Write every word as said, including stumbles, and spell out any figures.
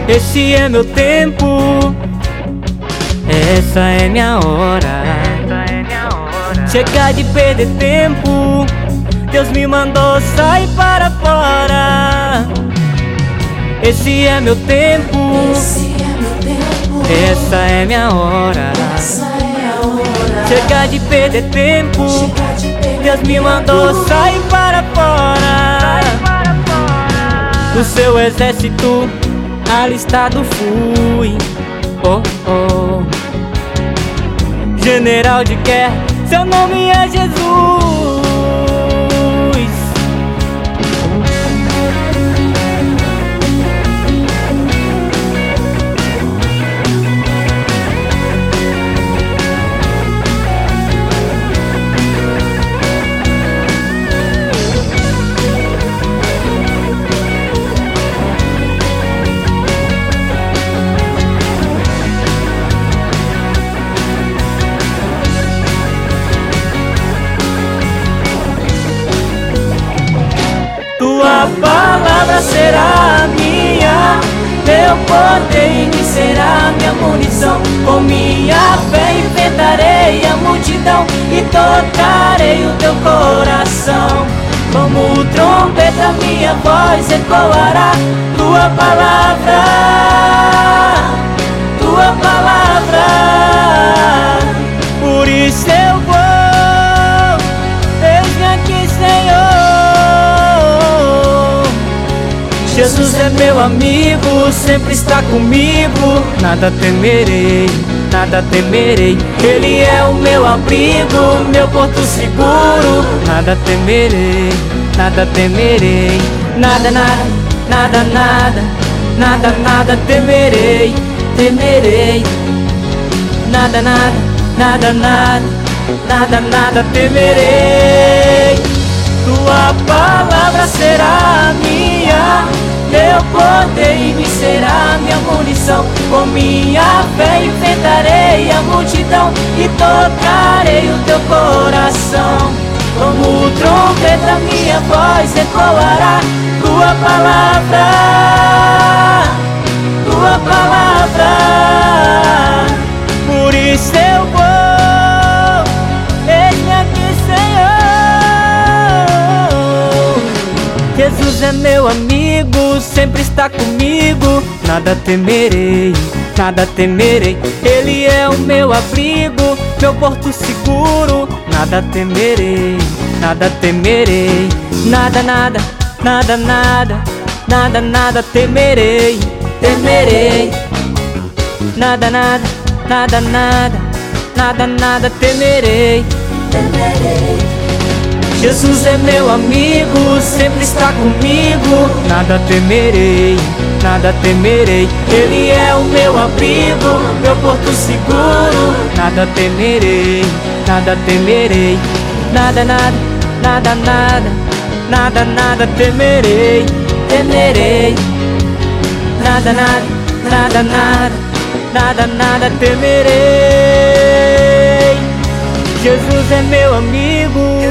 Esse é meu tempo, essa é minha hora. Chega de perder tempo, Deus me mandou sair para fora. Esse é meu tempo, essa é minha hora. Chega de perder tempo, Deus me mandou sair para fora. Do seu exército alistado fui, oh, oh. General de guerra, seu nome é Jesus. Tua palavra será minha, teu poder em mim será minha munição. Com minha fé enfrentarei a multidão e tocarei o teu coração. Como trombeta minha voz ecoará, tua palavra, tua palavra. Por isso eu vou, eis-me aqui, Senhor. Jesus é meu amigo, sempre está comigo. Nada temerei, nada temerei. Ele é o meu abrigo, meu porto seguro. Nada temerei, nada temerei. Nada, nada, nada, nada, nada, nada temerei, temerei. Nada, nada, nada, nada, nada, nada temerei. Tua palavra será minha, teu poder em mim será minha munição. Com minha fé enfrentarei a multidão e tocarei o teu coração. Como trombeta minha voz ecoará, tua palavra, tua palavra. Por isso eu vou, eis-me aqui, Senhor. Jesus é meu amigo, sempre está comigo. Nada temerei, nada temerei. Ele é o meu abrigo, meu porto seguro. Nada temerei, nada temerei. Nada, nada, nada, nada, nada, nada temerei, temerei. Nada, nada, nada, nada, nada, nada temerei, temerei. Jesus é meu amigo, sempre está comigo. Nada temerei, nada temerei. Ele é o meu abrigo, meu porto seguro. Nada temerei, nada temerei. Nada, nada, nada, nada, nada, nada temerei, temerei. Nada, nada, nada, nada, nada, nada temerei. Jesus é meu amigo.